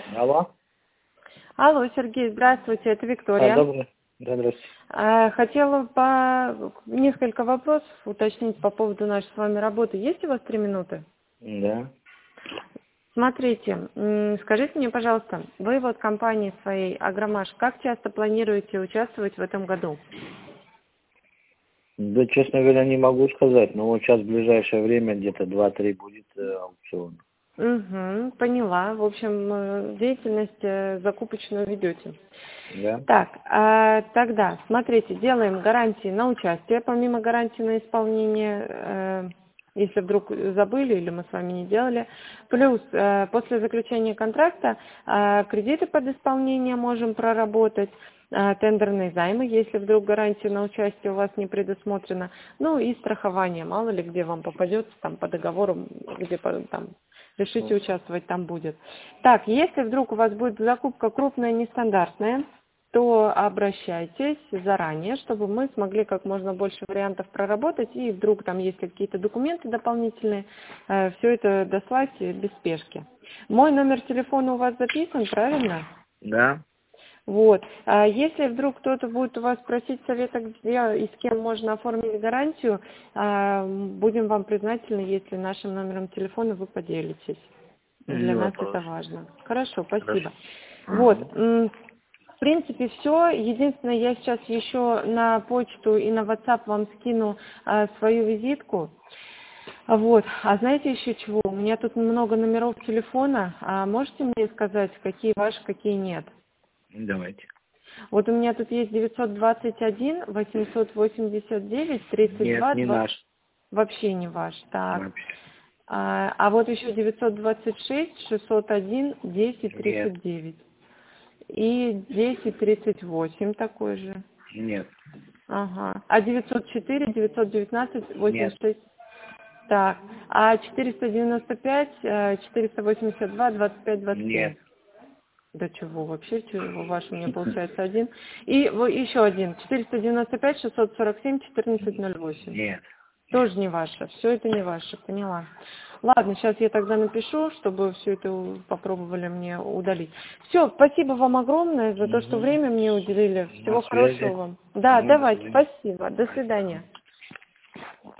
Алло. Алло, Сергей, здравствуйте, это Виктория. Добрый. Да, здравствуйте. Хотела несколько вопросов уточнить по поводу нашей с вами работы. Есть у вас 3 минуты? Да. Смотрите, скажите мне, пожалуйста, вы вот компании своей Агромаш, как часто планируете участвовать в этом году? Да, честно говоря, не могу сказать, но вот сейчас в ближайшее время где-то 2-3 будет аукцион. Угу, поняла. В общем, деятельность закупочную ведете. Да. Так, тогда, смотрите, делаем гарантии на участие, помимо гарантии на исполнение, если вдруг забыли или мы с вами не делали. Плюс, после заключения контракта кредиты под исполнение можем проработать, тендерные займы, если вдруг гарантия на участие у вас не предусмотрена, ну и страхование, мало ли где вам попадется, там по договору, где там решите участвовать, там будет. Так, если вдруг у вас будет закупка крупная, нестандартная, то обращайтесь заранее, чтобы мы смогли как можно больше вариантов проработать, и вдруг там есть какие-то документы дополнительные, все это дослать без спешки. Мой номер телефона у вас записан, правильно? Да. Вот. А если вдруг кто-то будет у вас просить совета, где и с кем можно оформить гарантию, будем вам признательны, если нашим номером телефона вы поделитесь. Не Для нас вопрос. это важно. Хорошо, Хорошо. спасибо. Вот. Ага. В принципе, все. Единственное, я сейчас еще на почту и на WhatsApp вам скину свою визитку. Вот. А знаете еще чего? У меня тут много номеров телефона. Можете мне сказать, какие ваши, какие нет? Давайте. Вот у меня тут есть 921 889 Нет, 32 не 2. наш. Вообще не ваш. Так. Вообще. А вот еще 926 601 10 Нет. 39. И 1038 такой же. Нет. Ага. А 904, 919, Нет. 86. Так. А 495, 482, 25, 27. Нет. Да чего вообще, чего ваш у меня получается один. И еще один. 495, 647, 1408. Нет. Тоже не ваше. Все это не ваше, поняла. Ладно, сейчас я тогда напишу, чтобы все это попробовали мне удалить. Все, спасибо вам огромное за то, что Угу. время мне уделили. На Всего хорошего связи. вам. Да, Ну, до давайте, свидания. спасибо. До свидания.